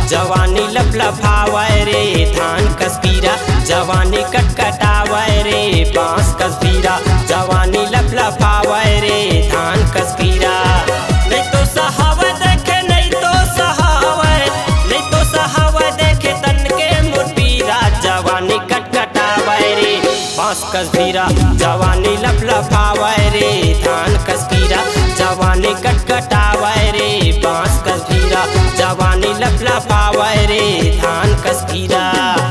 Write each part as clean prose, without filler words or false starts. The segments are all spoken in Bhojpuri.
जवानी लफलफावे रे धान कस्पीरा जवानी कटकटावे रे बांस कस्पीरा जवानी लफलफावे रे धान कस्पीरा नहीं तो सहावा देखे नहीं तो सहावा देखे तन के मुरपीरा जवानी कटकटावे रे बांस कस्पीरा जवानी लफलफावे रे धान कस्पीरा जवानी कटकटावे रे बांस कस्पीरा जवानी लफलफावे रे धान कस्पीरा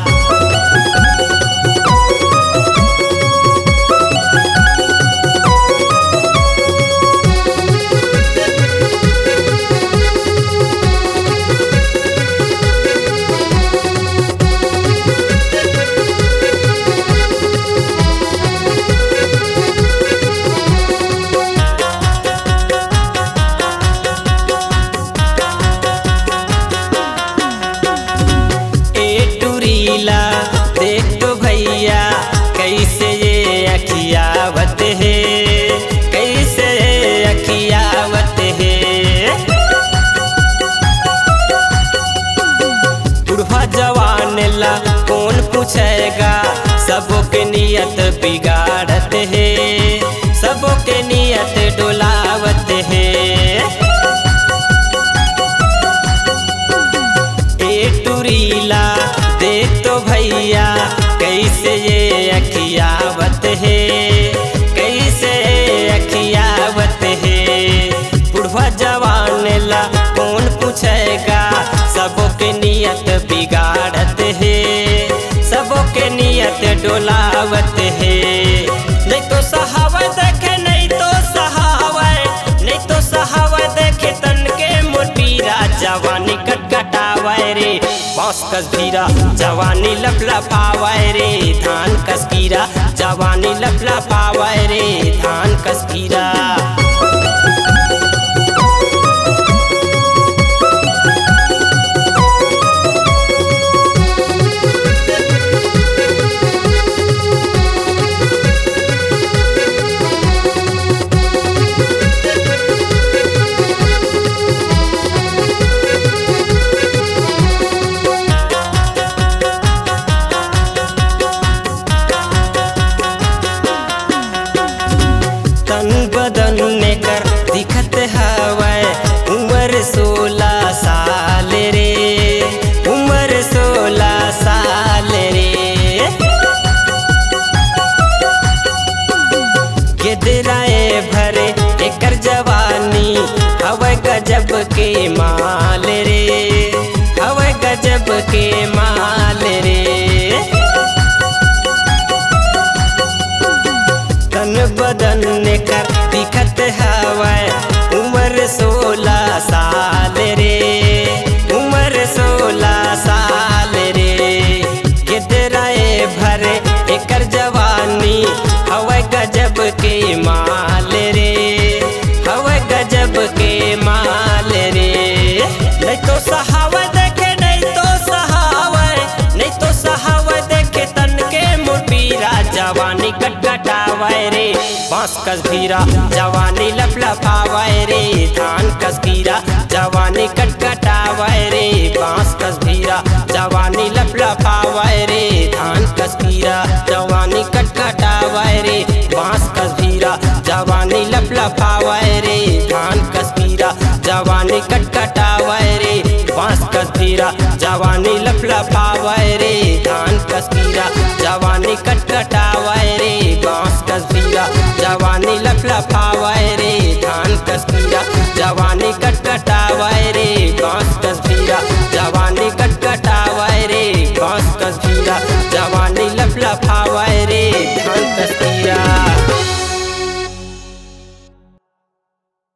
देख तो भैया कैसे ये अखियावत है कैसे ये अखियावत है बुढ़वा जवान ला कौन पूछेगा सबों के नियत बिगाड़त है सबों के नियत डोलावत है टुरीला देख तो भैया कैसे ये अखियावत है कैसे अखियावत है बुढ़वा जवान ला कौन पूछेगा सबों के नियत बिगाड़त है सबों के नियत डोलावत है नहीं तो सहावा देखे नहीं तो सहावा देखे तन के मुरपीरा जवानी कटकटावे रे बांस कस्पीरा जवानी लफलफावे रे धान कस्पीरा जवानी लफलफावे रे धान कस्पीरा तन बदन में कर दिखत हवै उम्र 16 साल रे उम्र 16 साल रे गिदराए भरे एकर जवानी हवै गजब के माल रे हवै गजब के माल रे तन बदन कर दिखत हवै उम्र 16 साल रे उम्र 16 साल रे गिदराए भरे एकर जवानी हवै गजब के माल रे हवै गजब के माल रे नहीं तो सहावा देखे नहीं तो सहावा देखे तन के मुरपीरा जवानी कटकटावे रे बांस कस्पीरा जवानी लफलफावे रे धान कस्पीरा जवानी कटकटावे रे बांस कस्पीरा जवानी लफलफावे रे धान कस्पीरा जवानी कटकटावे रे बांस कस्पीरा जवानी लफलफावे रे धान कस्पीरा जवानी कटकटावे रे बांस कस्पीरा जवानी लफलफावे रे धान कस्पीरा जवानी कटकटावे रे बांस कस्पीरा जवानी लफलफावे रे धान कस्पीरा जवानी कट